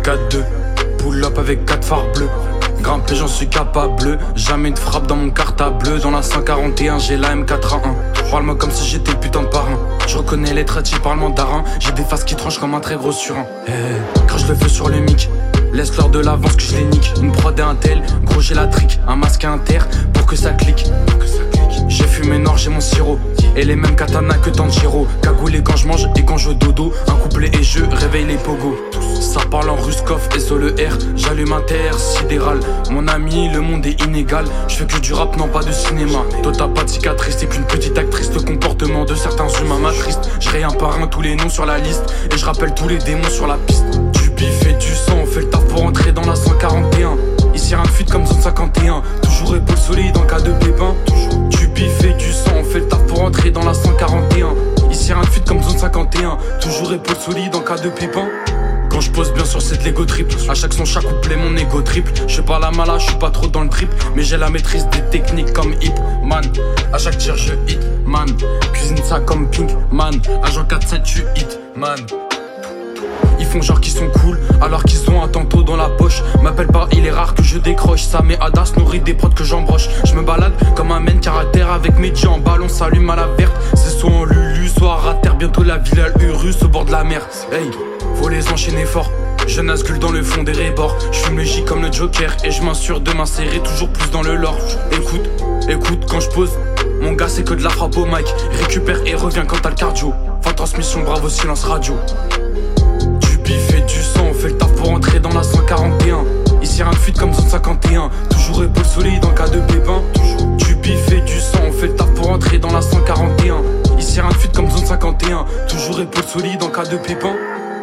4-2, pull up avec 4 phares bleus. Grimper j'en suis capable, jamais de frappe dans mon cartable bleu. Dans la 141 j'ai la M4A1. Parle-moi comme si j'étais le putain de parrain. Je reconnais les traits, tu parles mandarin. J'ai des faces qui tranchent comme un très gros surin. Crache le feu sur le mic, laisse-leur de l'avance que je les nique. Une prod et un tel, gros j'ai la trick. Un masque et un terre pour que ça clique. J'ai fumé noir, j'ai mon sirop. Et les mêmes katanas que Tanjiro. Cagoulé quand je mange et quand je dodo. Un couplet et je réveille les pogos. Ça parle en Ruskov et sur le R. J'allume un terre sidéral. Mon ami, le monde est inégal. Je fais que du rap, non pas de cinéma. Toi t'as pas de cicatrice, t'es qu'une petite actrice. Le comportement de certains humains m'attriste. Je un par un tous les noms sur la liste. Et je rappelle tous les démons sur la piste. Du bif et du sang, on fait le taf pour entrer dans la 141. Ici rien de fuite comme zone 51. Toujours épaule solide en cas de pépin. Du bif et du sang, on fait le taf pour entrer dans la 141. Ici rien de fuite comme zone 51. Toujours épaule solide en cas de pépin. Quand je pose bien sur cette Lego triple, à chaque son, chaque couplet, mon ego triple. Je suis pas la mala, je suis pas trop dans le trip. Mais j'ai la maîtrise des techniques comme Hip Man. À chaque tir je hit man. Cuisine ça comme Pink Man. Agent 4-7 tu hit man. Ils font genre qu'ils sont cool alors qu'ils ont un tantôt dans la poche. M'appelle pas, il est rare que je décroche. Ça met Adas nourrit des prods que j'embroche. Je me balade comme un main caractère avec mes jeans en ballon, s'allume à la verte. C'est soit en Lulu, soit à terre. Bientôt la ville à Urus au bord de la mer. Hey, faut les enchaîner fort. Je nascule dans le fond des rébords. Je fume le J comme le Joker et je m'assure de m'insérer toujours plus dans le lore. Écoute quand je pose. Mon gars c'est que de la frappe au mic. Récupère et reviens quand t'as le cardio. Fin de transmission, bravo silence radio. Du bif et du sang, on fait le taf pour entrer dans la 141. Ici rien de fuite comme zone 51. Toujours épaule solide en cas de pépin. Du bif et du sang, on fait le taf pour entrer dans la 141. Ici rien de fuite comme zone 51. Toujours épaule solide en cas de pépin.